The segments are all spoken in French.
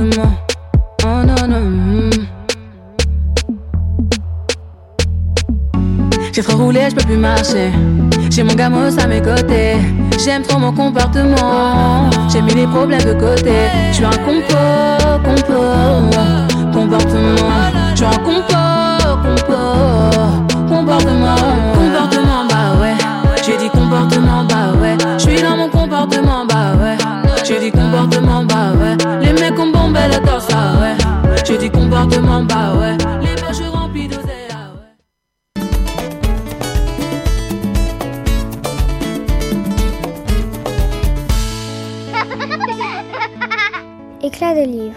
comportement. Oh non, non. J'ai trop roulé, je peux plus marcher. J'ai mon gamos à mes côtés. J'aime trop mon comportement. J'ai mis les problèmes de côté. Je suis un comportement. Je suis un comportement, bah ouais. J'ai dit comportement, bah ouais. Je suis dans mon comportement, bah ouais. J'ai dit comportement, bah ouais. Les mecs ont bombé le torse, ah ouais. J'ai dit comportement, bah ouais. Les poches remplies d'oseille, ah ouais. Éclat de livre.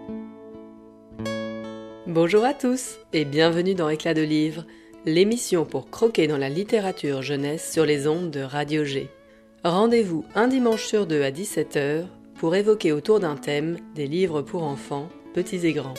Bonjour à tous et bienvenue dans Éclat de livre, l'émission pour croquer dans la littérature jeunesse sur les ondes de Radio G. Rendez-vous un dimanche sur deux à 17h pour évoquer autour d'un thème des livres pour enfants, petits et grands.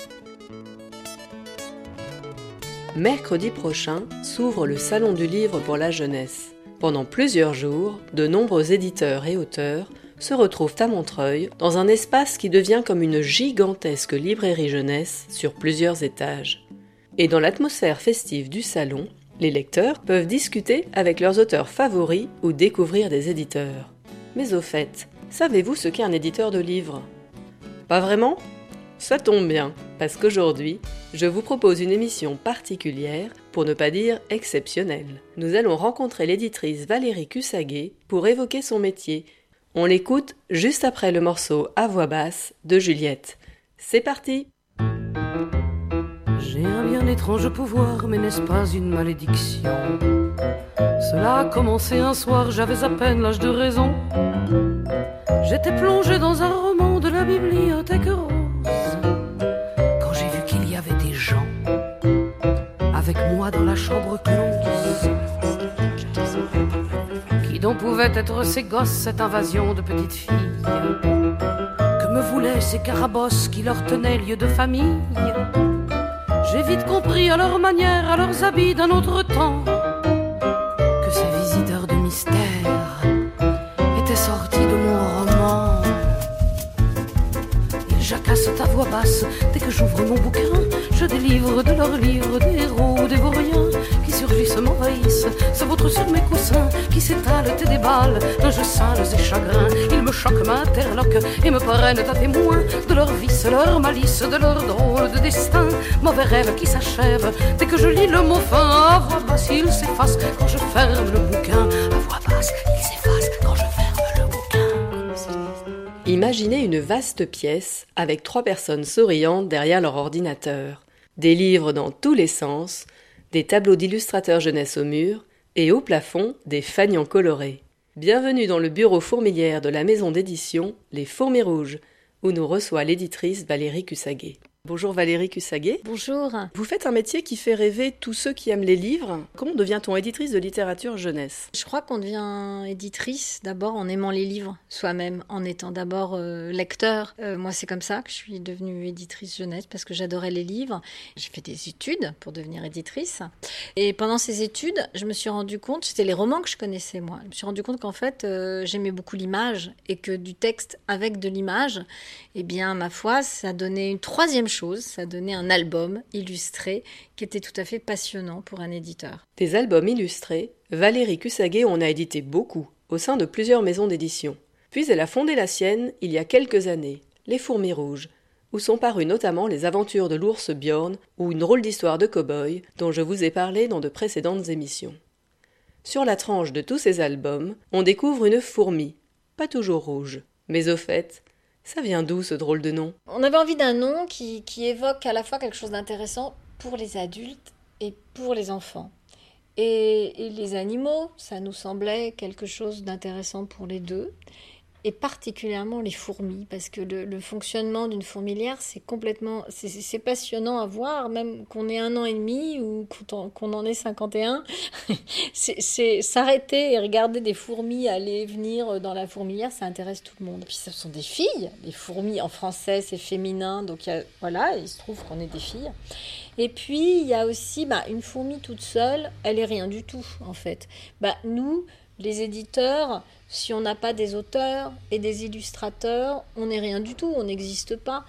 Mercredi prochain s'ouvre le Salon du livre pour la jeunesse. Pendant plusieurs jours, de nombreux éditeurs et auteurs se retrouvent à Montreuil dans un espace qui devient comme une gigantesque librairie jeunesse sur plusieurs étages. Et dans l'atmosphère festive du salon, les lecteurs peuvent discuter avec leurs auteurs favoris ou découvrir des éditeurs. Mais au fait, savez-vous ce qu'est un éditeur de livres ? Pas vraiment ? Ça tombe bien, parce qu'aujourd'hui, je vous propose une émission particulière, pour ne pas dire exceptionnelle. Nous allons rencontrer l'éditrice Valérie Cussaguet pour évoquer son métier. On l'écoute juste après le morceau à voix basse de Juliette. C'est parti! J'ai un bien étrange pouvoir, mais n'est-ce pas une malédiction? Cela a commencé un soir, j'avais à peine l'âge de raison. J'étais plongé dans un roman de la bibliothèque rose, quand j'ai vu qu'il y avait des gens avec moi dans la chambre close. Qui donc pouvaient être ces gosses, cette invasion de petites filles? Que me voulaient ces carabosses qui leur tenaient lieu de famille? J'ai vite compris à leur manière, à leurs habits d'un autre temps, que ces visiteurs de mystère étaient sortis de mon roman. Ils jacassent à voix basse dès que j'ouvre mon bouquin. Je délivre de leurs livres des héros ou des vauriens qui surgissent, m'envahissent, se vautrent sur mes coussins, qui s'étalent et déballent d'un jeu sales et chagrins. Ils me choquent, m'interloquent et me prennent à témoin de leur vice, leur malice, de leur drôle de destin. Mauvais rêve qui s'achève dès que je lis le mot fin. À voix basse, il s'efface quand je ferme le bouquin. À voix basse, il s'efface quand je ferme le bouquin. Imaginez une vaste pièce avec 3 personnes souriantes derrière leur ordinateur. Des livres dans tous les sens, des tableaux d'illustrateurs jeunesse au mur et au plafond des fanions colorés. Bienvenue dans le bureau fourmilière de la maison d'édition Les Fourmis Rouges, où nous reçoit l'éditrice Valérie Cussaguet. Bonjour Valérie Cussaguet. Bonjour. Vous faites un métier qui fait rêver tous ceux qui aiment les livres. Comment devient-on éditrice de littérature jeunesse ? Je crois qu'on devient éditrice d'abord en aimant les livres soi-même, en étant d'abord lecteur. Moi, c'est comme ça que je suis devenue éditrice jeunesse, parce que j'adorais les livres. J'ai fait des études pour devenir éditrice. Et pendant ces études, je me suis rendu compte, c'était les romans que je connaissais moi, je me suis rendu compte qu'en fait, j'aimais beaucoup l'image et que du texte avec de l'image, eh bien, ma foi, ça donnait une troisième chose, ça donnait un album illustré qui était tout à fait passionnant pour un éditeur. Des albums illustrés, Valérie Cussaguet en a édité beaucoup, au sein de plusieurs maisons d'édition. Puis elle a fondé la sienne il y a quelques années, Les Fourmis Rouges, où sont parues notamment les aventures de l'ours Bjorn ou une drôle d'histoire de cow-boy dont je vous ai parlé dans de précédentes émissions. Sur la tranche de tous ces albums, on découvre une fourmi, pas toujours rouge, mais au fait, ça vient d'où ce drôle de nom ? On avait envie d'un nom qui évoque à la fois quelque chose d'intéressant pour les adultes et pour les enfants. Et les animaux, ça nous semblait quelque chose d'intéressant pour les deux. Et particulièrement les fourmis, parce que le fonctionnement d'une fourmilière, c'est passionnant à voir, même qu'on ait 1 an et demi ou qu'on en ait 51. c'est s'arrêter et regarder des fourmis aller et venir dans la fourmilière, ça intéresse tout le monde. Puis ce sont des filles, les fourmis en français c'est féminin, donc il se trouve qu'on est des filles. Et puis il y a aussi une fourmi toute seule, elle est rien du tout en fait. Nous, les éditeurs, si on n'a pas des auteurs et des illustrateurs, on n'est rien du tout, on n'existe pas.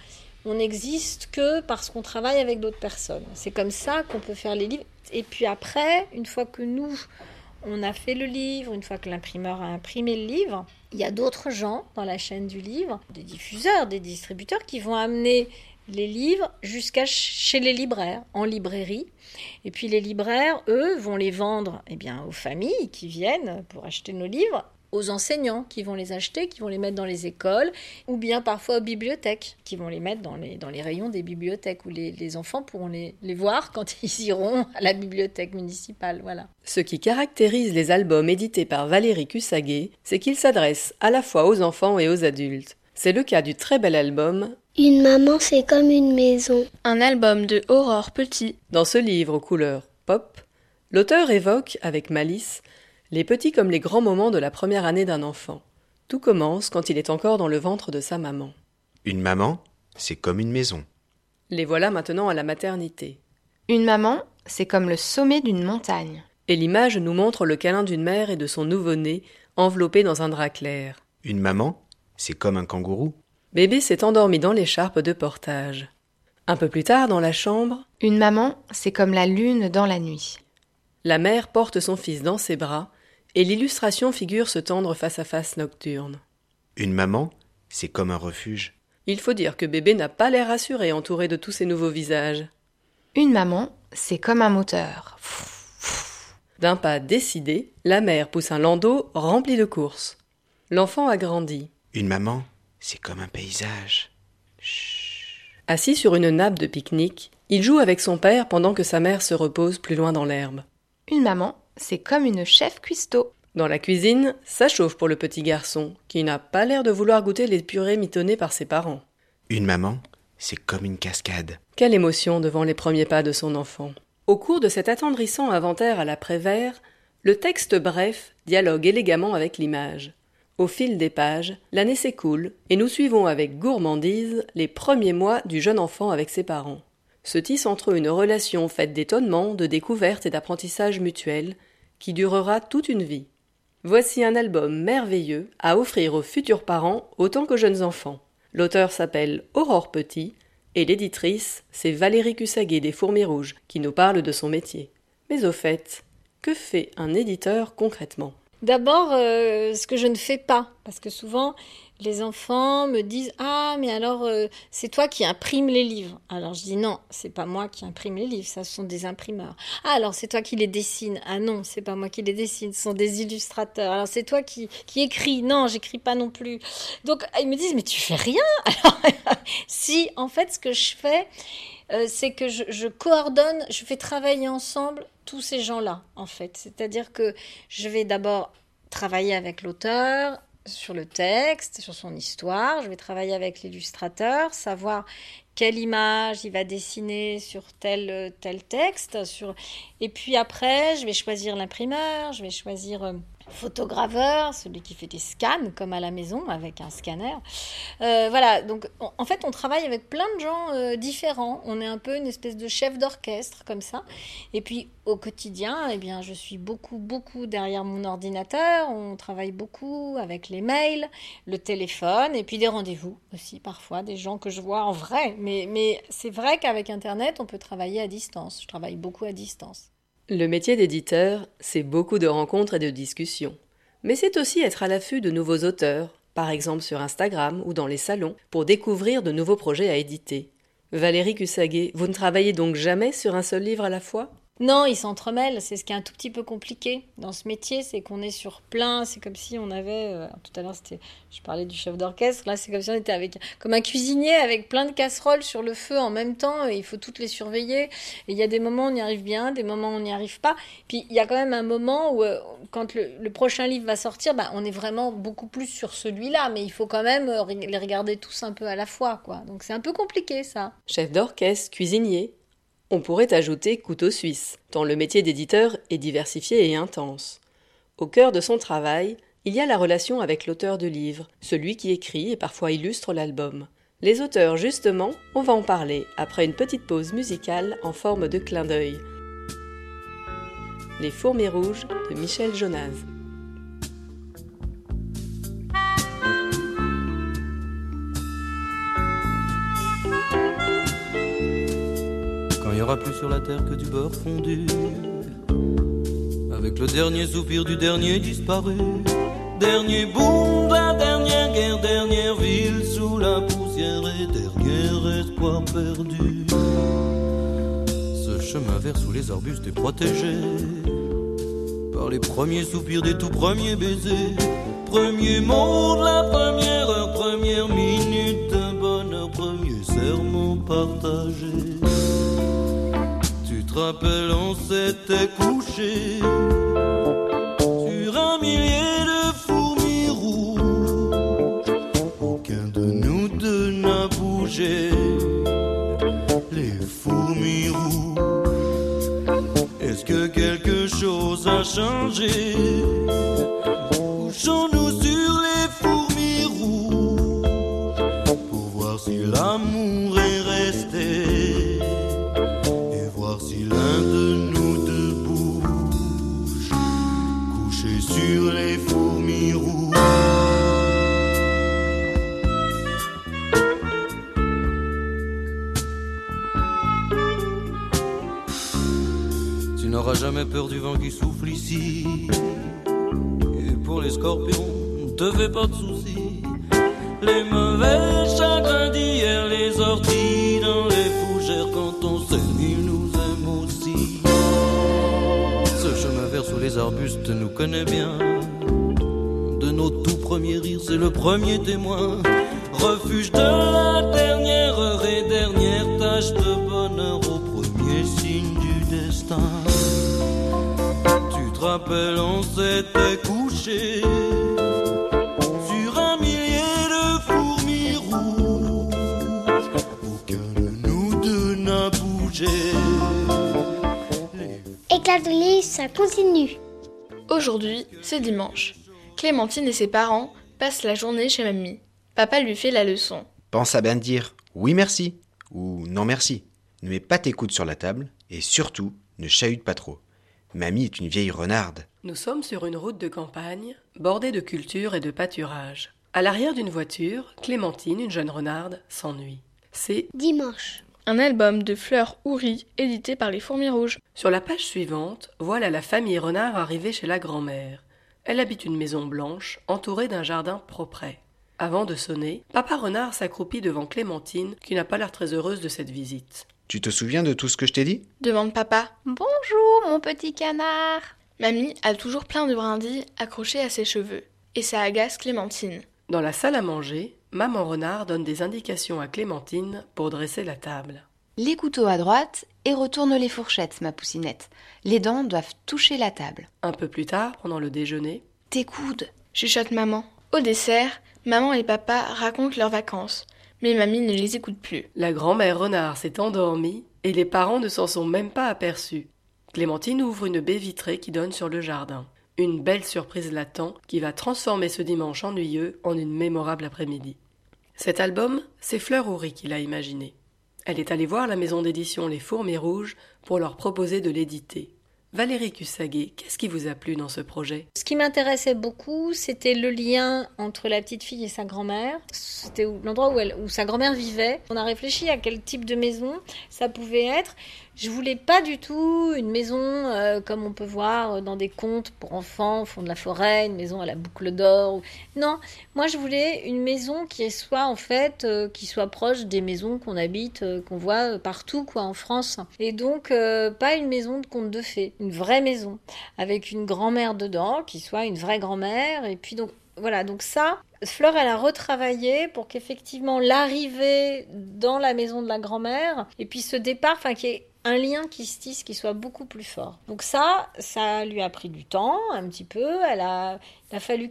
on n'existe que parce qu'on travaille avec d'autres personnes. C'est comme ça qu'on peut faire les livres. Et puis après, une fois que nous, on a fait le livre, une fois que l'imprimeur a imprimé le livre, il y a d'autres gens dans la chaîne du livre, des diffuseurs, des distributeurs qui vont amener les livres jusqu'à chez les libraires, en librairie. Et puis les libraires, eux, vont les vendre aux familles qui viennent pour acheter nos livres, aux enseignants qui vont les acheter, qui vont les mettre dans les écoles, ou bien parfois aux bibliothèques, qui vont les mettre dans les rayons des bibliothèques, où les enfants pourront les voir quand ils iront à la bibliothèque municipale. Voilà. Ce qui caractérise les albums édités par Valérie Cussaguet, c'est qu'ils s'adressent à la fois aux enfants et aux adultes. C'est le cas du très bel album Une maman, c'est comme une maison. Un album de Aurore Petit. Dans ce livre aux couleurs pop, l'auteur évoque, avec malice, les petits comme les grands moments de la première année d'un enfant. Tout commence quand il est encore dans le ventre de sa maman. Une maman, c'est comme une maison. Les voilà maintenant à la maternité. Une maman, c'est comme le sommet d'une montagne. Et l'image nous montre le câlin d'une mère et de son nouveau-né, enveloppé dans un drap clair. Une maman, c'est comme un kangourou. Bébé s'est endormi dans l'écharpe de portage. Un peu plus tard, dans la chambre, Une maman, c'est comme la lune dans la nuit. la mère porte son fils dans ses bras, et l'illustration figure ce tendre face-à-face nocturne. Une maman, c'est comme un refuge. Il faut dire que bébé n'a pas l'air rassuré entouré de tous ces nouveaux visages. Une maman, c'est comme un moteur. D'un pas décidé, la mère pousse un landau rempli de courses. L'enfant a grandi. Une maman, c'est comme un paysage. Assis sur une nappe de pique-nique, il joue avec son père pendant que sa mère se repose plus loin dans l'herbe. Une maman, c'est comme une chef cuistot. Dans la cuisine, ça chauffe pour le petit garçon, qui n'a pas l'air de vouloir goûter les purées mitonnées par ses parents. Une maman, c'est comme une cascade. Quelle émotion devant les premiers pas de son enfant. Au cours de cet attendrissant inventaire à l'après-vert, le texte bref dialogue élégamment avec l'image. Au fil des pages, l'année s'écoule et nous suivons avec gourmandise les premiers mois du jeune enfant avec ses parents. Se tisse entre eux une relation faite d'étonnement, de découverte et d'apprentissage mutuel qui durera toute une vie. Voici un album merveilleux à offrir aux futurs parents autant qu'aux jeunes enfants. L'auteur s'appelle Aurore Petit et l'éditrice, c'est Valérie Cussaguet des Fourmis Rouges qui nous parle de son métier. Mais au fait, que fait un éditeur concrètement ? D'abord, ce que je ne fais pas, parce que souvent, les enfants me disent « Ah, mais alors, c'est toi qui imprimes les livres ». Alors, je dis « Non, c'est pas moi qui imprime les livres, ça, ce sont des imprimeurs ». « Ah, alors, c'est toi qui les dessines ». « Ah non, c'est pas moi qui les dessine, ce sont des illustrateurs ». « Alors, c'est toi qui écris ». « Non, j'écris pas non plus ». Donc, ils me disent « Mais tu fais rien ?» Alors, si, en fait, ce que je fais, c'est que je coordonne, je fais travailler ensemble tous ces gens-là, en fait. C'est-à-dire que je vais d'abord travailler avec l'auteur sur le texte, sur son histoire. Je vais travailler avec l'illustrateur, savoir quelle image il va dessiner sur tel texte. Et puis après, je vais choisir l'imprimeur, je vais choisir photograveur, celui qui fait des scans, comme à la maison, avec un scanner. Voilà, donc en fait, on travaille avec plein de gens différents. On est un peu une espèce de chef d'orchestre, comme ça. Et puis, au quotidien, eh bien, je suis beaucoup derrière mon ordinateur. On travaille beaucoup avec les mails, le téléphone, et puis des rendez-vous aussi, parfois, des gens que je vois en vrai. Mais c'est vrai qu'avec Internet, on peut travailler à distance. Je travaille beaucoup à distance. Le métier d'éditeur, c'est beaucoup de rencontres et de discussions. Mais c'est aussi être à l'affût de nouveaux auteurs, par exemple sur Instagram ou dans les salons, pour découvrir de nouveaux projets à éditer. Valérie Cussaguet, vous ne travaillez donc jamais sur un seul livre à la fois ? Non, ils s'entremêlent, c'est ce qui est un tout petit peu compliqué dans ce métier, c'est qu'on est sur plein, c'est comme si on avait, tout à l'heure je parlais du chef d'orchestre, là c'est comme si on était comme un cuisinier avec plein de casseroles sur le feu en même temps, et il faut toutes les surveiller, et il y a des moments où on y arrive bien, des moments où on n'y arrive pas, puis il y a quand même un moment où quand le prochain livre va sortir, on est vraiment beaucoup plus sur celui-là, mais il faut quand même les regarder tous un peu à la fois, quoi. Donc c'est un peu compliqué ça. Chef d'orchestre, cuisinier. On pourrait ajouter couteau suisse, tant le métier d'éditeur est diversifié et intense. Au cœur de son travail, il y a la relation avec l'auteur de livre, celui qui écrit et parfois illustre l'album. Les auteurs, justement, on va en parler après une petite pause musicale en forme de clin d'œil. Les Fourmis Rouges de Michel Jonas. n'y aura plus sur la terre que du beurre fondu. Avec le dernier soupir du dernier disparu. Dernier boom de la dernière guerre, dernière ville sous la poussière et dernier espoir perdu. Ce chemin vert sous les arbustes est protégé par les premiers soupirs des tout premiers baisers. Premier mot de la première heure, première minute d'un bonheur, premier serment partagé. Tu te rappelles, on s'était couché sur un millier de fourmis rouges. Aucun de nous deux n'a bougé. Les fourmis rouges. Est-ce que quelque chose a changé? Couchons-nous sur les fourmis rouges pour voir si l'amour est resté et voir si l'un de nous deux bouge. Couché sur les fourmis rouges. Tu n'auras jamais peur du vent qui souffle ici. Pour les scorpions, ne te fais pas de soucis. Les mauvais chagrins d'hier, les orties dans les fougères. Quand on s'aime, ils nous aiment aussi. Ce chemin vert sous les arbustes nous connaît bien. De nos tout premiers rires, c'est le premier témoin. Refuge de la dernière heure et dernière tâche de bonheur au premier signe du destin. Tu te rappelles, on s'était couché sur un millier de fourmis rouges. Aucun de nous deux n'a bougé. Éclat de livre, ça continue. Aujourd'hui, c'est dimanche. Clémentine et ses parents passent la journée chez mamie. Papa lui fait la leçon. Pense à bien dire oui merci ou non merci. Ne mets pas tes coudes sur la table et surtout, ne chahute pas trop. Mamie est une vieille renarde. Nous sommes sur une route de campagne, bordée de cultures et de pâturages. À l'arrière d'une voiture, Clémentine, une jeune renarde, s'ennuie. C'est Dimanche. Un album de fleurs houris édité par les Fourmis Rouges. Sur la page suivante, voilà la famille renard arrivée chez la grand-mère. Elle habite une maison blanche, entourée d'un jardin propret. Avant de sonner, papa renard s'accroupit devant Clémentine, qui n'a pas l'air très heureuse de cette visite. Tu te souviens de tout ce que je t'ai dit ? Demande papa. Bonjour, mon petit canard. Mamie a toujours plein de brindilles accrochées à ses cheveux. Et ça agace Clémentine. Dans la salle à manger, maman renard donne des indications à Clémentine pour dresser la table. Les couteaux à droite et retourne les fourchettes, ma poussinette. Les dents doivent toucher la table. Un peu plus tard, pendant le déjeuner, Tes coudes. Chuchote maman. Au dessert, maman et papa racontent leurs vacances. Mais mamie ne les écoute plus. la grand-mère renard s'est endormie et les parents ne s'en sont même pas aperçus. Clémentine ouvre une baie vitrée qui donne sur le jardin. Une belle surprise l'attend qui va transformer ce dimanche ennuyeux en une mémorable après-midi. Cet album, c'est Fleur Houris qui l'a imaginé. Elle est allée voir la maison d'édition Les Fourmis Rouges pour leur proposer de l'éditer. Valérie Cussaguet, qu'est-ce qui vous a plu dans ce projet ? Ce qui m'intéressait beaucoup, c'était le lien entre la petite fille et sa grand-mère. C'était l'endroit où sa grand-mère vivait. On a réfléchi à quel type de maison ça pouvait être. Je voulais pas du tout une maison comme on peut voir dans des contes pour enfants au fond de la forêt, une maison à la boucle d'or. Non, moi je voulais une maison qui soit en fait qui soit proche des maisons qu'on habite, qu'on voit partout quoi en France. Et donc pas une maison de conte de fées, une vraie maison avec une grand-mère dedans qui soit une vraie grand-mère. Et puis donc voilà, donc ça, Fleur, elle a retravaillé pour qu'effectivement l'arrivée dans la maison de la grand-mère et puis ce départ, enfin qui est un lien qui se tisse, qui soit beaucoup plus fort. Donc ça lui a pris du temps, un petit peu. Il a fallu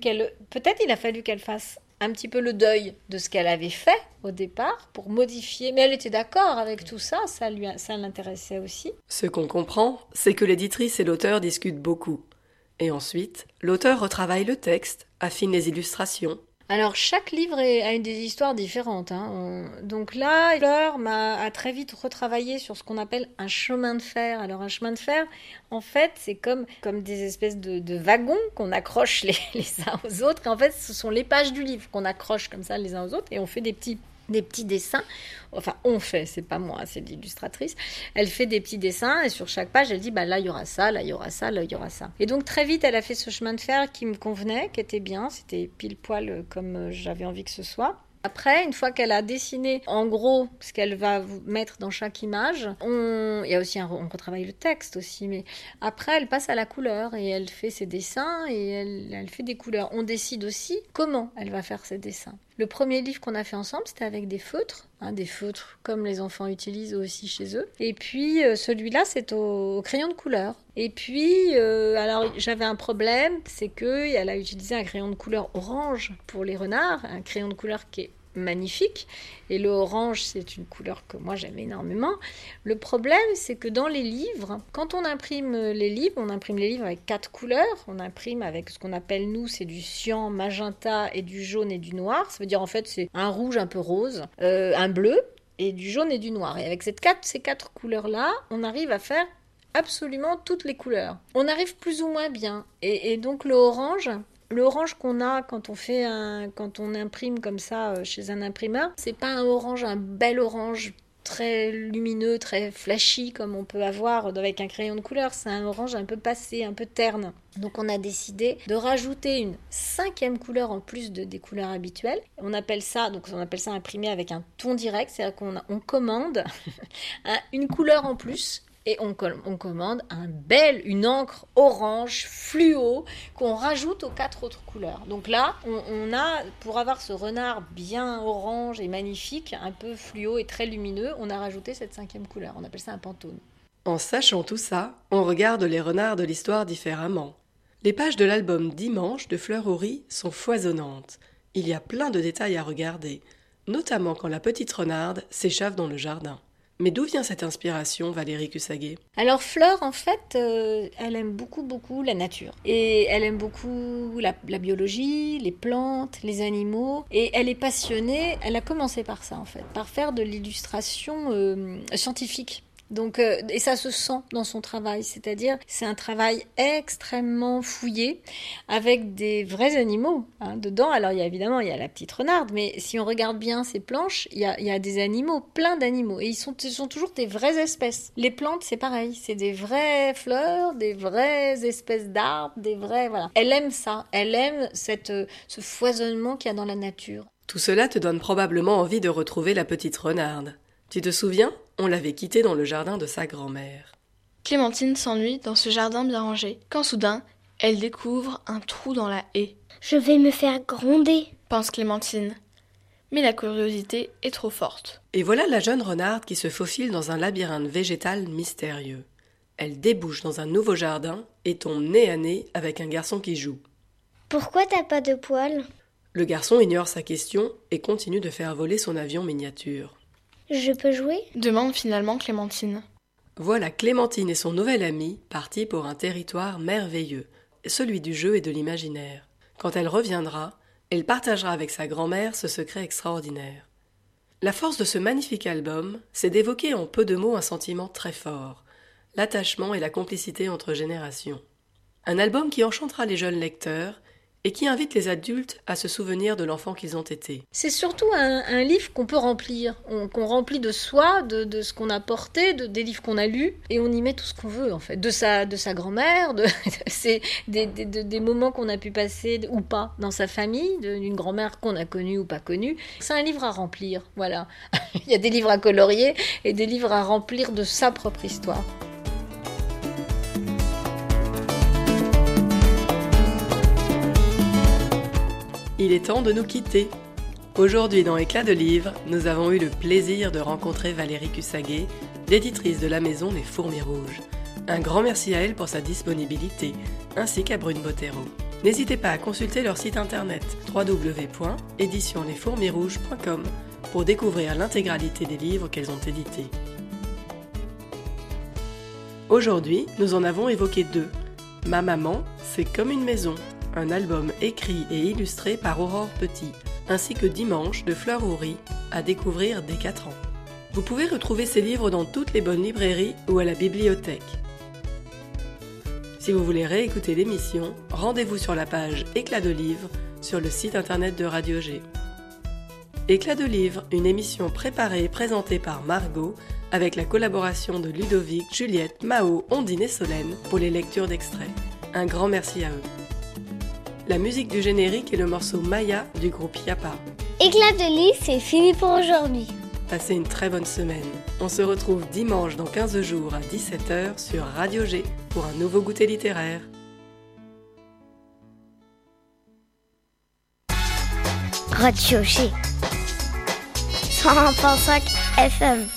qu'elle fasse un petit peu le deuil de ce qu'elle avait fait au départ pour modifier. Mais elle était d'accord avec tout ça, ça l'intéressait aussi. Ce qu'on comprend, c'est que l'éditrice et l'auteur discutent beaucoup. Et ensuite, l'auteur retravaille le texte, affine les illustrations. Alors, chaque livre a des histoires différentes. Donc là, Fleur a très vite retravaillé sur ce qu'on appelle un chemin de fer. Alors, un chemin de fer, en fait, c'est comme des espèces de wagons qu'on accroche les uns aux autres. Et en fait, ce sont les pages du livre qu'on accroche comme ça les uns aux autres. Et on fait des petits des petits dessins. Enfin, on fait, c'est pas moi, c'est l'illustratrice. Elle fait des petits dessins et sur chaque page, elle dit là, il y aura ça, là, il y aura ça, là, il y aura ça. Et donc, très vite, elle a fait ce chemin de fer qui me convenait, qui était bien. C'était pile poil comme j'avais envie que ce soit. Après, une fois qu'elle a dessiné en gros ce qu'elle va vous mettre dans chaque image, il y a aussi on retravaille le texte aussi, mais après elle passe à la couleur et elle fait ses dessins et elle fait des couleurs. On décide aussi comment elle va faire ses dessins. Le premier livre qu'on a fait ensemble, c'était avec des feutres comme les enfants utilisent aussi chez eux. Et puis celui-là, c'est au crayon de couleur. Et puis, alors j'avais un problème, c'est qu'elle a utilisé un crayon de couleur orange pour les renards, un crayon de couleur qui est magnifique. Et le orange, c'est une couleur que moi j'aime énormément. Le problème, c'est que dans les livres, quand on imprime les livres avec 4 couleurs. On imprime avec ce qu'on appelle, nous, c'est du cyan, magenta et du jaune et du noir. Ça veut dire, en fait, c'est un rouge un peu rose, un bleu et du jaune et du noir. Et avec ces quatre couleurs-là, on arrive à faire absolument toutes les couleurs. On arrive plus ou moins bien. Et donc, l'orange qu'on a quand on imprime comme ça chez un imprimeur, c'est pas un bel orange très lumineux, très flashy comme on peut avoir avec un crayon de couleur. C'est un orange un peu passé, un peu terne. Donc on a décidé de rajouter une 5e couleur en plus des couleurs habituelles. On appelle ça imprimer avec un ton direct, c'est-à-dire qu'on commande une couleur en plus. Et on commande une encre orange fluo qu'on rajoute aux 4 autres couleurs. Donc là, on a, pour avoir ce renard bien orange et magnifique, un peu fluo et très lumineux, on a rajouté cette 5e couleur. On appelle ça un pantone. En sachant tout ça, on regarde les renards de l'histoire différemment. Les pages de l'album Dimanche de Fleur au riz sont foisonnantes. Il y a plein de détails à regarder, notamment quand la petite renarde s'échauffe dans le jardin. Mais d'où vient cette inspiration, Valérie Cussaguet ? Alors Fleur, en fait, elle aime beaucoup la nature. Et elle aime beaucoup la biologie, les plantes, les animaux. Et elle est passionnée, elle a commencé par ça en fait, par faire de l'illustration scientifique. Donc, et ça se sent dans son travail, c'est-à-dire c'est un travail extrêmement fouillé avec des vrais animaux dedans. Alors il y a la petite renarde, mais si on regarde bien ces planches, il y a des animaux, plein d'animaux, et ils sont toujours des vraies espèces. Les plantes, c'est pareil, c'est des vraies fleurs, des vraies espèces d'arbres, des vrais, voilà. Elle aime ça, elle aime ce foisonnement qu'il y a dans la nature. Tout cela te donne probablement envie de retrouver la petite renarde. Tu te souviens ? On l'avait quittée dans le jardin de sa grand-mère. Clémentine s'ennuie dans ce jardin bien rangé, quand soudain, elle découvre un trou dans la haie. « Je vais me faire gronder !» pense Clémentine. Mais la curiosité est trop forte. Et voilà la jeune renarde qui se faufile dans un labyrinthe végétal mystérieux. Elle débouche dans un nouveau jardin et tombe nez à nez avec un garçon qui joue. « Pourquoi t'as pas de poils ?» Le garçon ignore sa question et continue de faire voler son avion miniature. Je peux jouer ? Demande finalement Clémentine. Voilà Clémentine et son nouvel ami partis pour un territoire merveilleux, celui du jeu et de l'imaginaire. Quand elle reviendra, elle partagera avec sa grand-mère ce secret extraordinaire. La force de ce magnifique album, c'est d'évoquer en peu de mots un sentiment très fort, l'attachement et la complicité entre générations. Un album qui enchantera les jeunes lecteurs et qui invite les adultes à se souvenir de l'enfant qu'ils ont été. C'est surtout un livre qu'on peut remplir, qu'on remplit de soi, de ce qu'on a porté, des livres qu'on a lus, et on y met tout ce qu'on veut en fait, de sa grand-mère, c'est des moments qu'on a pu passer ou pas dans sa famille, d'une grand-mère qu'on a connue ou pas connue. C'est un livre à remplir, voilà. Il y a des livres à colorier et des livres à remplir de sa propre histoire. Il est temps de nous quitter. Aujourd'hui, dans Éclat de livres, nous avons eu le plaisir de rencontrer Valérie Cussaguet, l'éditrice de la maison Les Fourmis Rouges. Un grand merci à elle pour sa disponibilité, ainsi qu'à Brune Bottero. N'hésitez pas à consulter leur site internet www.éditionslesfourmisrouges.com pour découvrir l'intégralité des livres qu'elles ont édités. Aujourd'hui, nous en avons évoqué 2. Ma maman, c'est comme une maison. Un album écrit et illustré par Aurore Petit, ainsi que Dimanche de Fleur au riz, à découvrir dès 4 ans. Vous pouvez retrouver ces livres dans toutes les bonnes librairies ou à la bibliothèque. Si vous voulez réécouter l'émission, rendez-vous sur la page Éclat de livres sur le site internet de Radio G. Éclat de livre, une émission préparée et présentée par Margot, avec la collaboration de Ludovic, Juliette, Mao, Ondine et Solène pour les lectures d'extraits. Un grand merci à eux. La musique du générique est le morceau Maya du groupe Yapa. Éclat de livre, c'est fini pour aujourd'hui. Passez une très bonne semaine. On se retrouve dimanche dans 15 jours à 17h sur Radio G pour un nouveau goûter littéraire. Radio G 101.5 FM.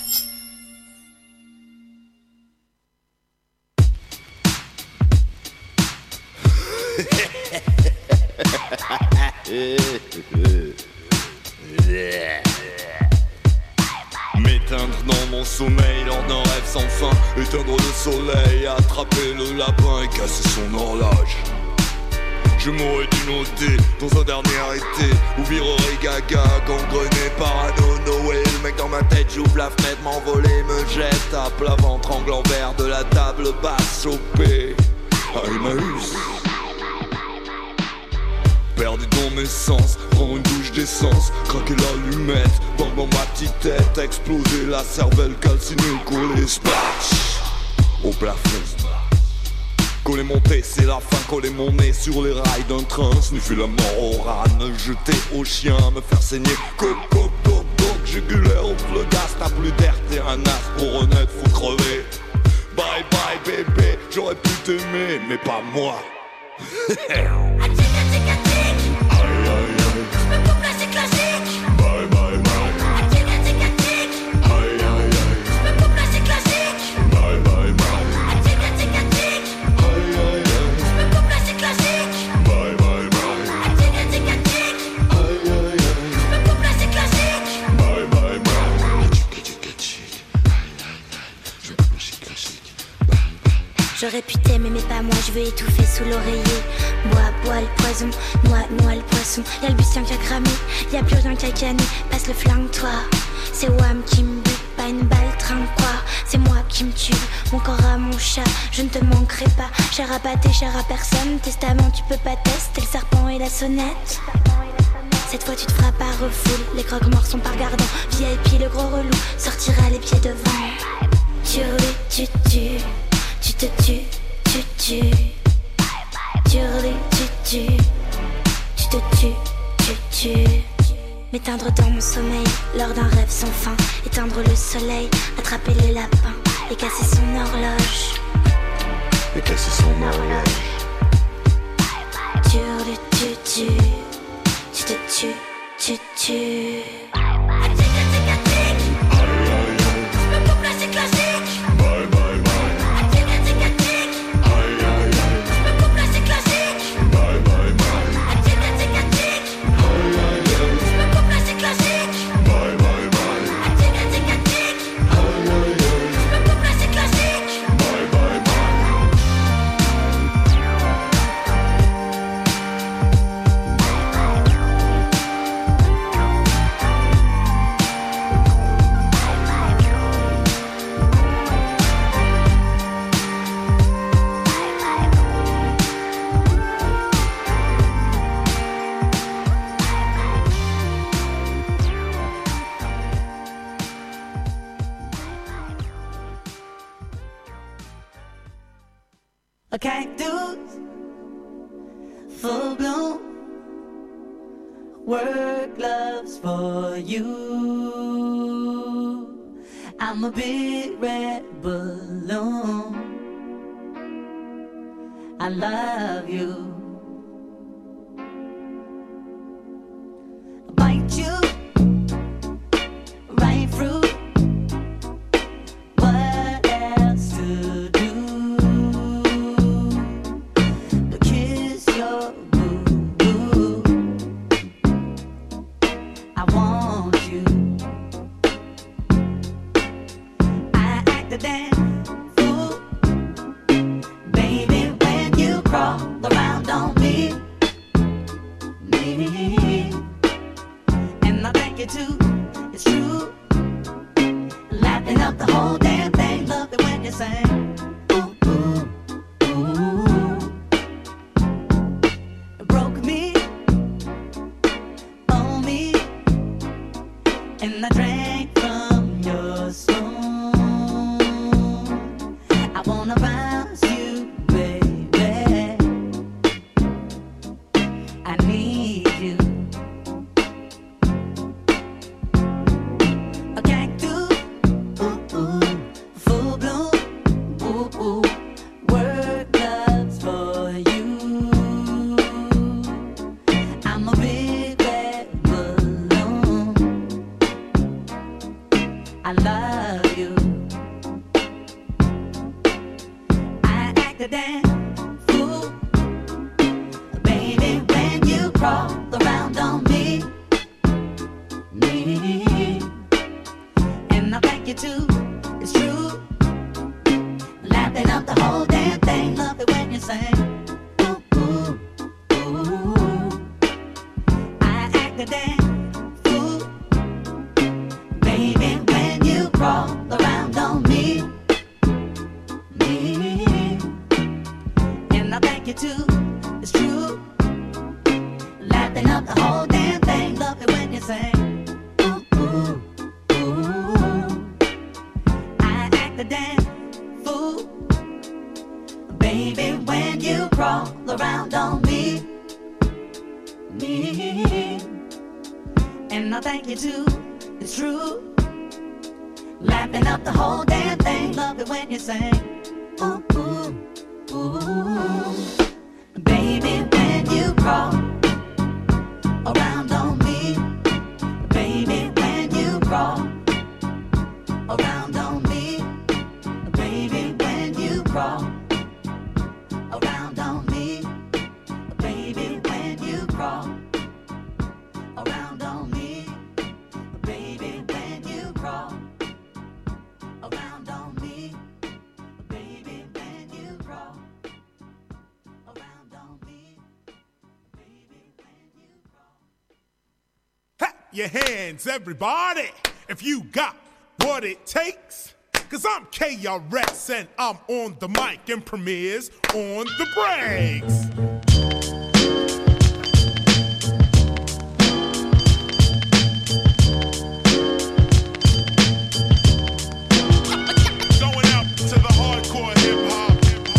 M'éteindre dans mon sommeil lors d'un rêve sans fin, éteindre le soleil, attraper le lapin et casser son horloge. Je mourrai d'une OD dans un dernier été, ou virerai gaga, gangrené par un Noé. Le mec dans ma tête, j'ouvre la fenêtre, m'envoler, me jette, tape la ventre en l'envers de la table basse chopée. Ah, Emmaüs. Perdu dans mes sens, prends une douche d'essence, craquer l'allumette, dans ma petite tête, exploser la cervelle calcinée, coller splash au plafond. Coller mon thé, c'est la fin, coller mon nez sur les rails d'un train, sniffer la mort au rat, me jeter au chien, me faire saigner, coq, jugulaire, ouvre le gaz, t'as plus d'air, t'es un as, pour renaître, faut crever. Bye bye bébé, j'aurais pu t'aimer, mais pas moi. J'aurais pu t'aimer mais pas moi, je veux étouffer sous l'oreiller. Bois le poison, noie le poisson. Y'a le bustier qui a cramé, y'a plus rien qu'à canner. Passe le flingue toi, c'est Wham qui me bute, pas une balle trinque quoi. C'est moi qui me tue, mon corps à mon chat. Je ne te manquerai pas, cher à pâté, cher à personne. Testament tu peux pas tester, le serpent et la sonnette. Cette fois tu te feras pas refoule, les croque-morts sont pas regardants. VIP le gros relou, sortira les pieds devant. Tu roules, tu tues. Tu te tues, tu tues. Tu roules, tu tues. Tu te tues, tu tues. M'éteindre dans mon sommeil lors d'un rêve sans fin. Éteindre le soleil, attraper les lapins et casser son horloge. Et casser son horloge. Tu roules, tu tues. Tu te tues, tu tues. A cactus, full bloom, work gloves for you. I'm a big red balloon. I love you. Bite you right through. What else to do? Crawl around on I love you. I act a damn fool, baby, when you crawl around on me. And I thank you too, it's true. Laughing up the whole damn thing, love it when you sing. Ooh, ooh, ooh. I act a damn fool, baby, when you crawl around on me. And I thank you too, it's true. Laughing up the whole damn thing, love it when you sing. Ooh, ooh, ooh. I act a damn fool, baby, when you crawl around on me. And I thank you too, it's true. Laughing up the whole damn thing, love it when you sing. Ooh, ooh, ooh. Baby, when you crawl around on me. Baby, when you crawl around on me. Baby, when you crawl around on me. Baby, when you crawl around on me. Baby, when you crawl around on me. Baby, when you crawl around on me. Baby, when you crawl. Clap your hands, everybody, if you got what it takes. Cause I'm KRS and I'm on the mic and Premier's on the breaks. Going out to the hardcore hip-hop.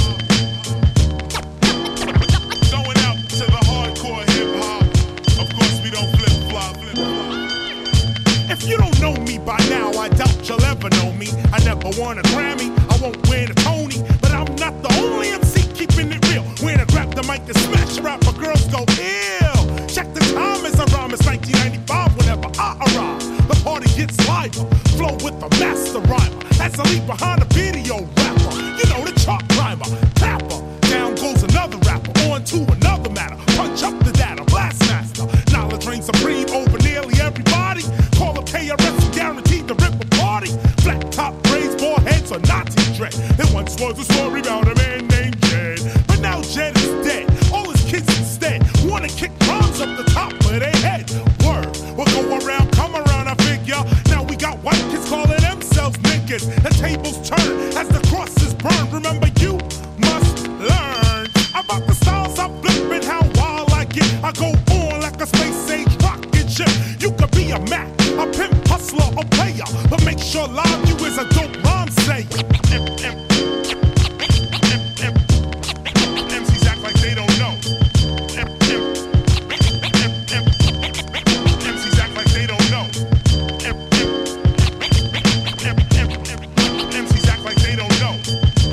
Going out to the hardcore hip-hop. Of course we don't flip-flop. If you don't know me by now, I doubt you'll ever know me. I never won a Grammy, I won't win a Tony, but I'm not the only MC keeping it real. When I grab the mic and smash rap, my girls go ill. Check the time as I rhyme, it's 1995 whenever I arrive. The party gets liver, flow with the master rhymer. As I leave behind a video rapper, you know the chart climber, tapper. Down goes another rapper, on to another matter. Punch up the data, blast master. Knowledge reigns supreme over nearly everybody. Call up KRS and guaranteed to rip a party. Flat top braids, bald heads, or Nazi dread. There once was a story about a man named Jed, but now Jed is dead. All his kids instead wanna kick bombs up the top of their head. Word, we'll go around, come around, I figure. Now we got white kids calling themselves niggas. The tables turn as the crosses burn. Remember, you must learn about the styles I flip and how wild I get. I go on like a space age rocket ship. You could be a Mac, a pimp, hustler, or player, but make sure live you is a dope rhyme sayer. MCs act like they don't know. MCs act like they don't know. MCs act like they don't know.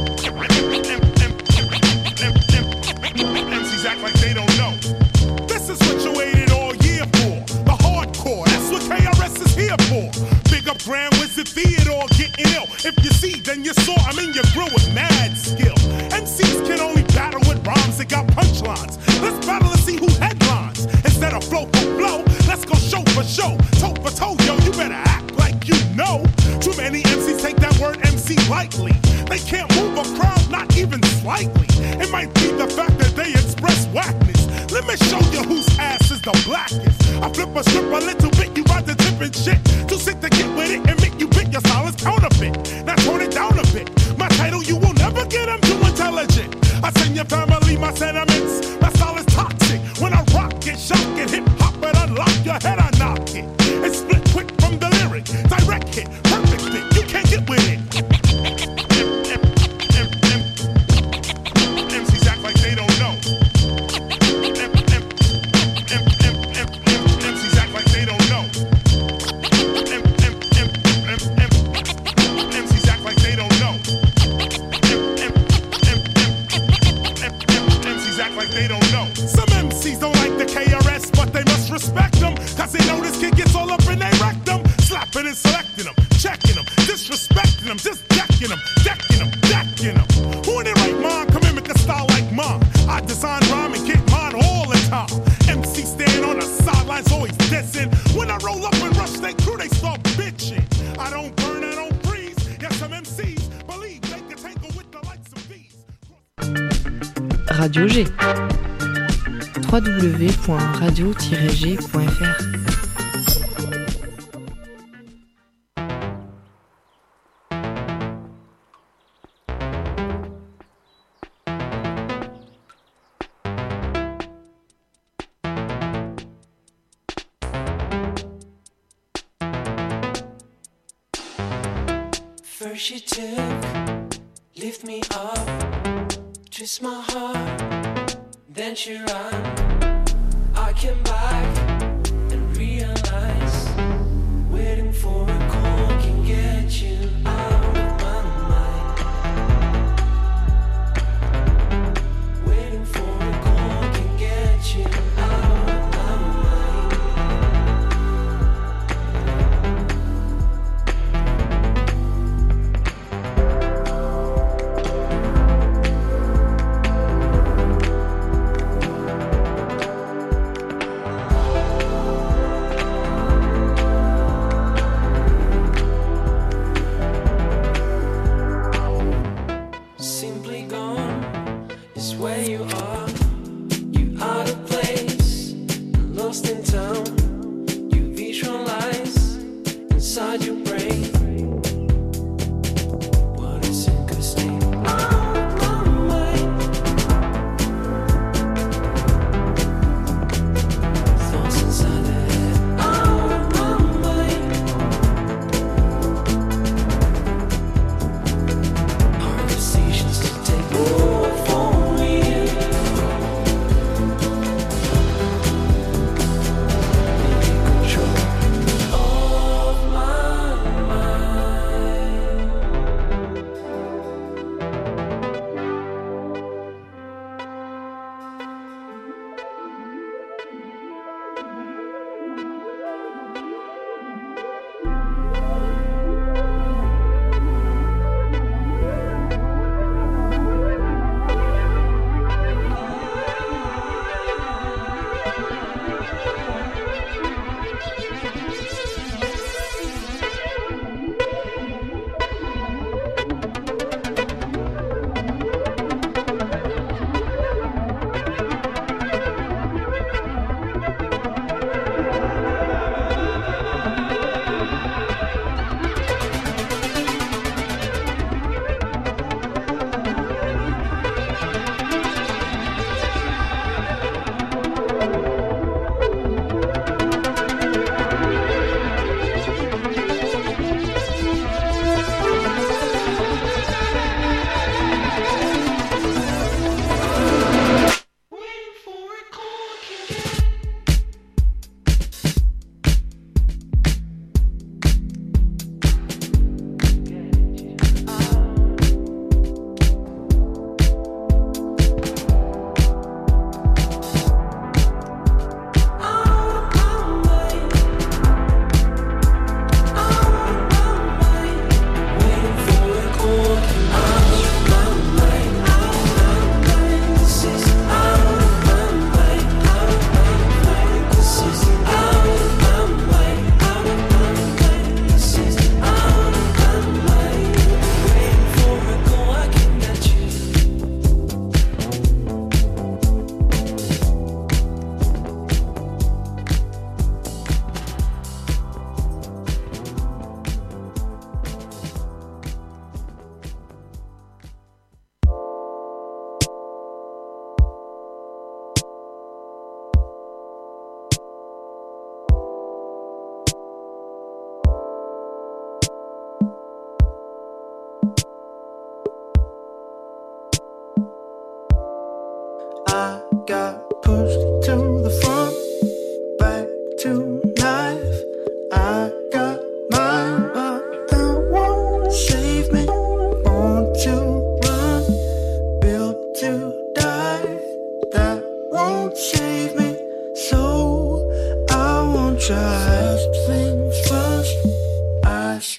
MCs act like they don't know. This is what you waited all year for. The hardcore, that's what KRS is here for. Big up Grand Wizard Theodore getting ill. If you see, then you saw. I'm in your grill with mad skill. MCs can only battle with rhymes that got punchlines. Let's battle and see who headlines. Instead of flow for flow, let's go show for show. Toe for toe, yo, you better act like you know. Too many MCs take that word MC lightly. They can't move a crowd, not even slightly. It might be the fact that they express whackness. Let me show you whose ass is the blackest. I flip a strip a little bit, you ride the tip and shit. Too sick to get with it and make you big, your style is counterfeit. Now tone it down a bit. My title, you will never get, I'm too intelligent. I send your family my sentiments. My style is toxic. When I rock it, shock it, hip hop it, unlock your head, I knock it. It's split quick from the lyric. Direct hit, perfect fit, you can't get with it. MCs act like they don't know. MCs act like they don't know. MCs them, checking them, disrespecting them, just decking them, decking them, decking them. Who in their right mind can mimic a style like mine? I design rhyme and get mine all the time. MC stand on the sidelines, always dissing. When I roll up and rush they crew, they start bitching. I don't burn, I don't freeze. Yes, some MCs believe they can tangle with the likes of these. Radio G. www.radio-g.fr. First you took, lift me up, twist my heart, then she ran. I came back and realized, waiting for a call can get you out of my mind. Waiting for a call can get you out of my mind. Simply gone is where you are. You out of place, lost in town. You visualize inside your brain. What is in good state? Out of my mind. Thoughts inside the head. Out of my mind. Hard decisions to take over for me. Maybe control of my mind.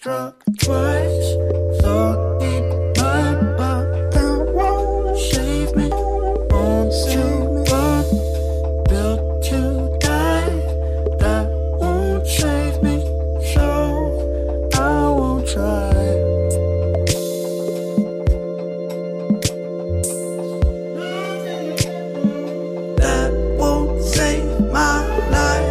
struck twice, thought it might, but that won't save me. Born to run, built to die, that won't save me, so I won't try. That won't save my life.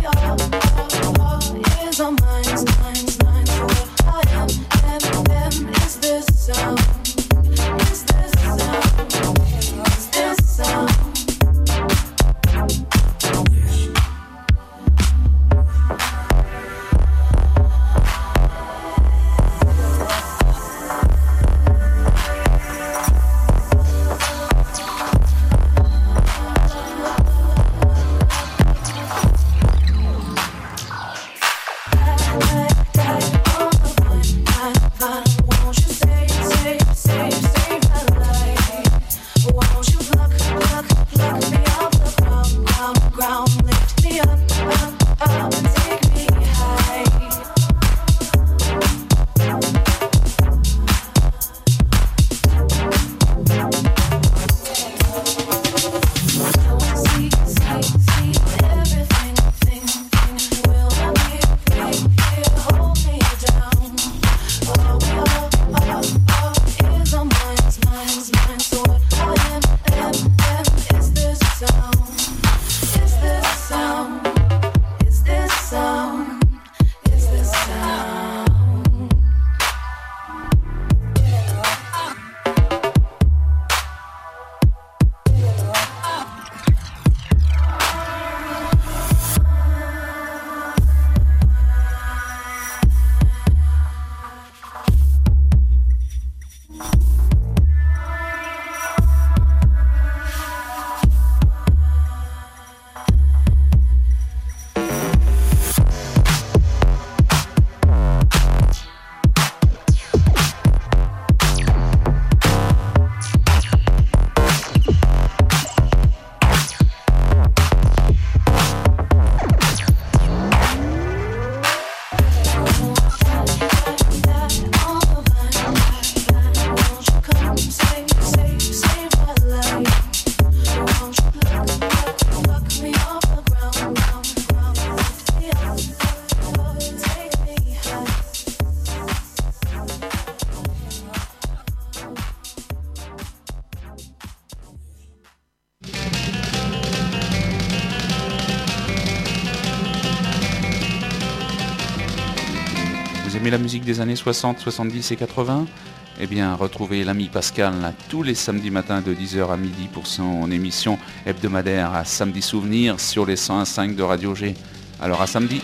Minds, what I am, them. aimez la musique des années 60, 70 et 80 ? Eh bien, retrouvez l'ami Pascal là, tous les samedis matins de 10h à midi pour son émission hebdomadaire à Samedi Souvenir sur les 101.5 de Radio G. Alors à samedi.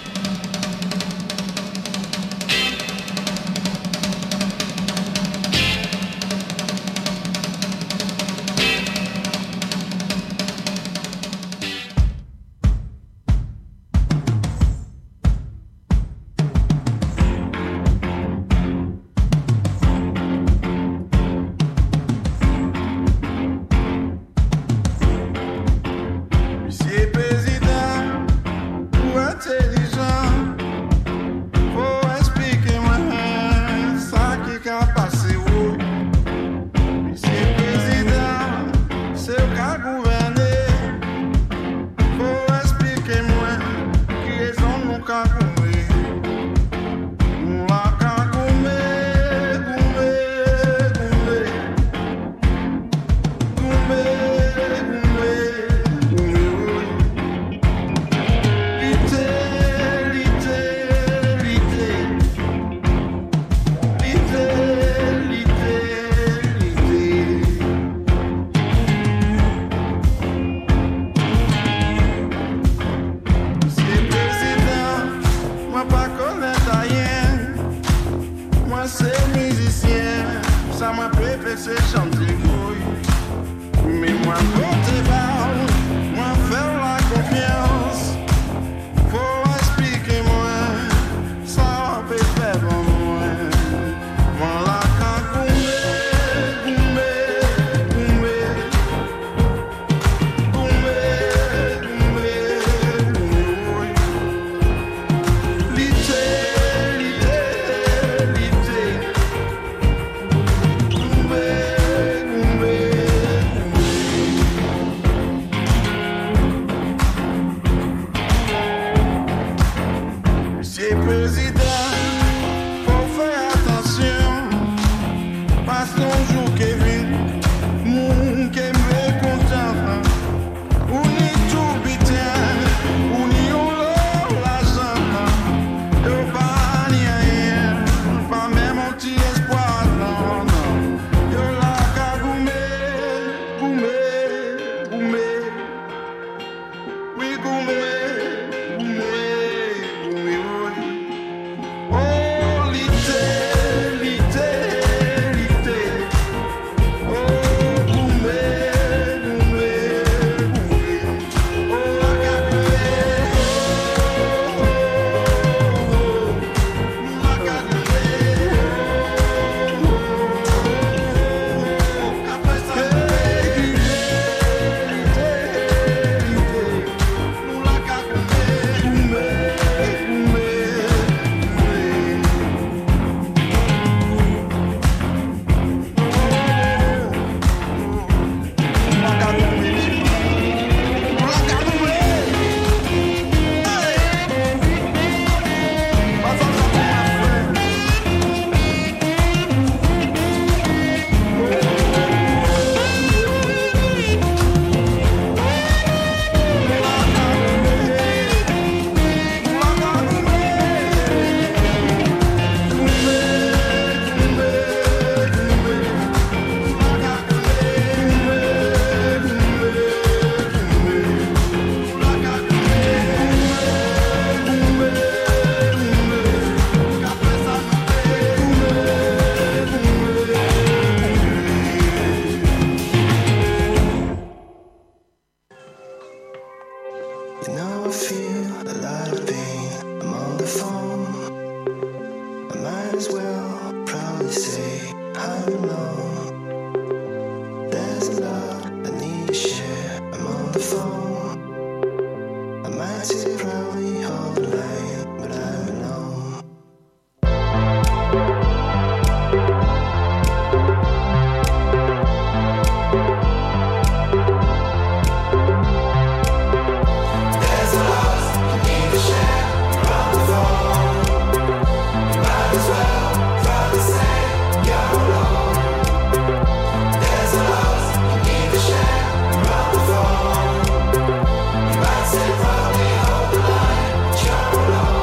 Sit proudly, hold the line,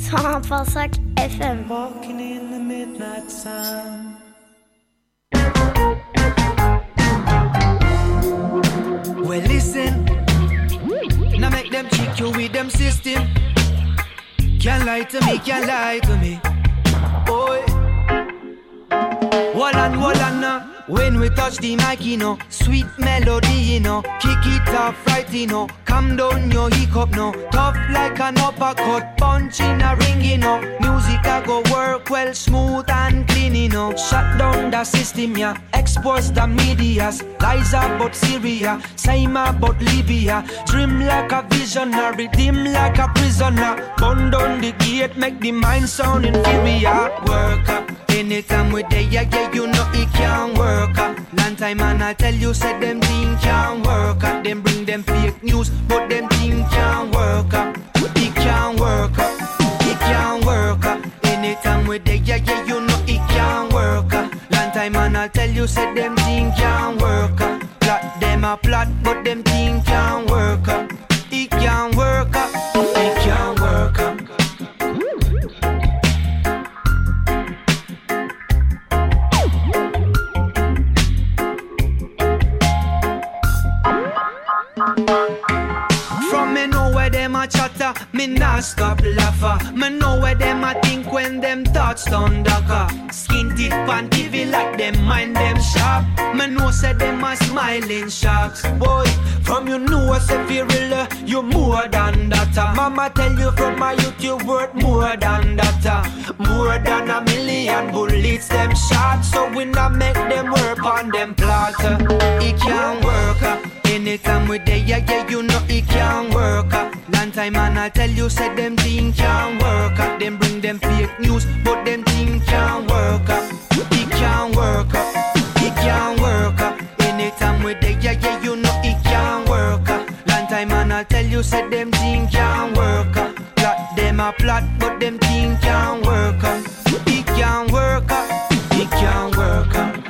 101.5 FM. Walking in the midnight sun. Well, listen. Now make them trick you with them system. Can't lie to me, can't lie to me. Boy. Wallan now. When we touch the mic, you know, sweet melody, you know, kick it off right, you know, calm down your hiccup, no, tough like an uppercut, punch in a ring, you know, music I go work well, smooth and clean, you know, shut down the system, yeah, expose the medias, lies about Syria, same about Libya, dream like a visionary, dim like a prisoner, burn down the gate, make the mind sound inferior, work up. Anytime we there, yeah, you know it can't work. Long time and I tell you, said them thing can't work. Them bring them fake news, but them thing can't work. It can't work. It can't work. Anytime we there, yeah, you know it can't work. Long time and I tell you, said them thing can't work. Plot them a plot, but them thing can't work. It can't work. It can't work. From me know where them a chatter, me nah stop laugher. Me know where them a think when them thoughts done darker. Skin teeth pan TV like them mind them sharp. Me know say them a smiling sharks. Boy, from you know I say feel real, you more than that. Mama tell you from my YouTube worth more than that. More than a million bullets them shot. So we not make them work on them plot. It can't work. Anytime we there, yeah, you know it can't work. Long time and I tell you, said them thing can't work. Them bring them fake news, but them thing can't work. It can't work. It can't work. Anytime we there, yeah, you know it can't work. Long time and I tell you, said them thing can't work. Plot them a plot, but them thing can't work. It can't work. It can't work.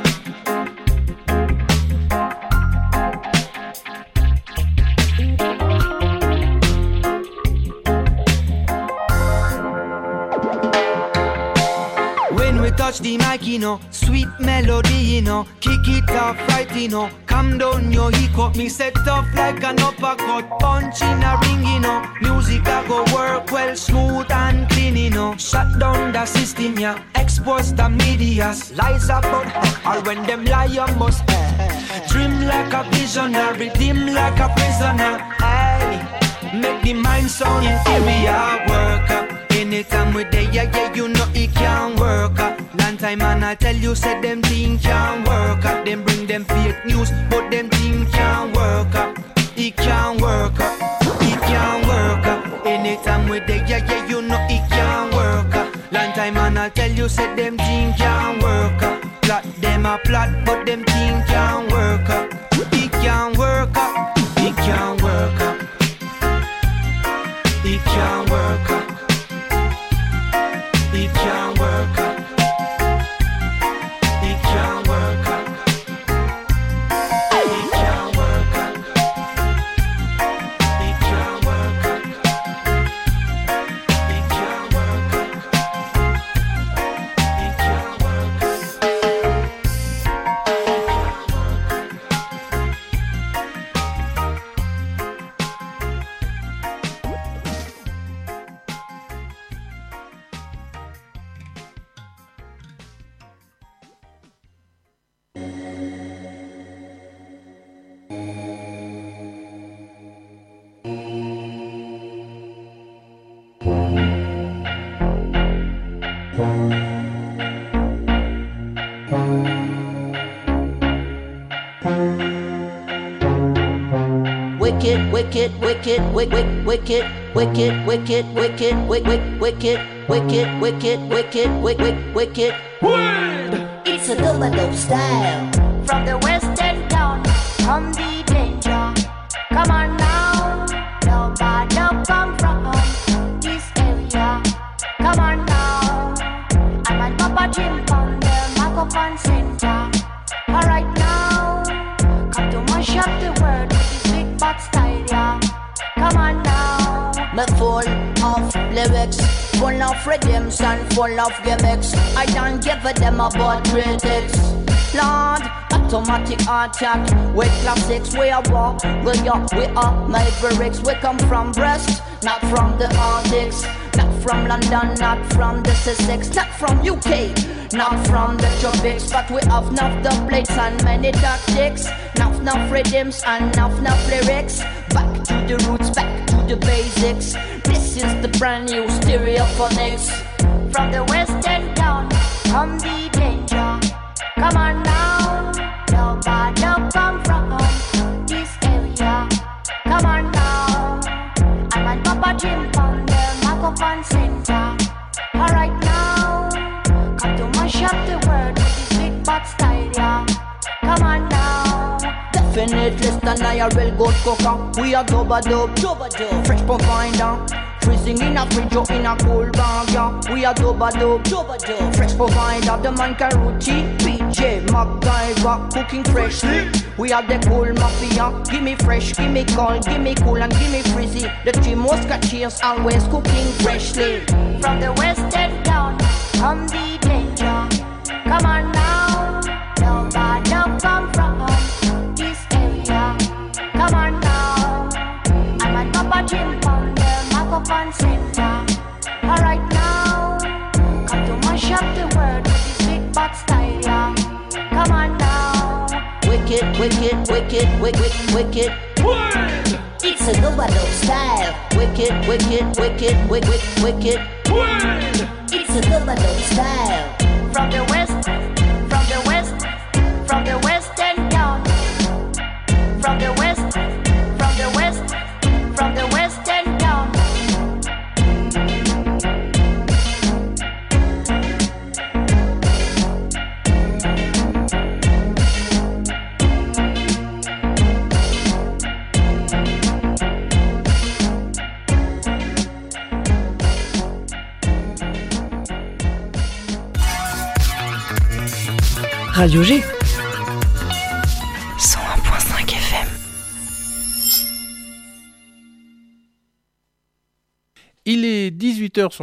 Touch the mic, you know, sweet melody, you know, kick it off right, you know, calm down your hiccup, me set tough like an uppercut, punch in a ring, you know, music I go work well, smooth and clean, you know, shut down the system, yeah, expose the medias, lies about, or when them lie you must, dream like a visionary, dim like a prisoner, hey, make the mind sound inferior, work up. Anytime we there, yeah, you know it can't work. Long time and I tell you, said them thing can't work. Them bring them fake news, but them thing can't work. It can't work. It can't work. Anytime we there, yeah, you know it can't work. Long time and I tell you, said them thing can't work. Plot them a plot, but them thing can't work. It can't work. It can't work. It can't work. It can't work. It can't work. It can't work. It can't work. It can't work. It can't work. Wicked, wicked, wicked, wicked, wicked, wicked, wicked, wicked, wicked, wicked, wicked, wicked, wicked, wicked, wicked. Word! It's a double style. From the western town, from the danger. Come on now, nobody come from this area. Come on now, I'm on Papa Jim from the microphone center. Alright now, come to mash up the world with this big bad style, yeah. Come on now. Me full of lyrics, full of redemption, full of gimmicks. I don't give a damn about critics. Lord, automatic attack with classics. We are war, we are mavericks. We come from Brest, not from the Arctics. Not from London, not from the Sussex. Not from UK, not from the tropics. But we have enough the plates and many tactics. Enough rhythms and enough lyrics. Back to the roots, back to the basics. This is the brand new Stereophonics. From the western town, come the danger. Come on now, nobody come from this area. Come on now, I'm on Papa Jim from the microphone center. Alright now, come to mash up the world with this big bad style, yeah. Come on now. Definitely stand I real good cooker. We are dub, fresh provider. Freezing in a fridge or in a cool bag, yeah. We are dub, fresh provider. The man Karuchi, PJ, MacGyver, cooking freshly. We are the cool mafia. Give me fresh, give me cold, give me cool and give me frizzy. The three musketeers always cooking freshly. From the western town, come the danger. Come on now, nobody come from this area. Come on now, I'm on Papa Jim from the microphone center. Alright now, come to mash up the world with this big bad style, yeah. Come on now. Wicked, wicked, wicked, wicked, wicked. It's a dub style. Wicked, wicked, wicked, wicked, wicked. It's a dub style. From the west, from the west, from the western town. From the west, from the west, from the western town. Radio G. 101.5 FM. Il est 18h sur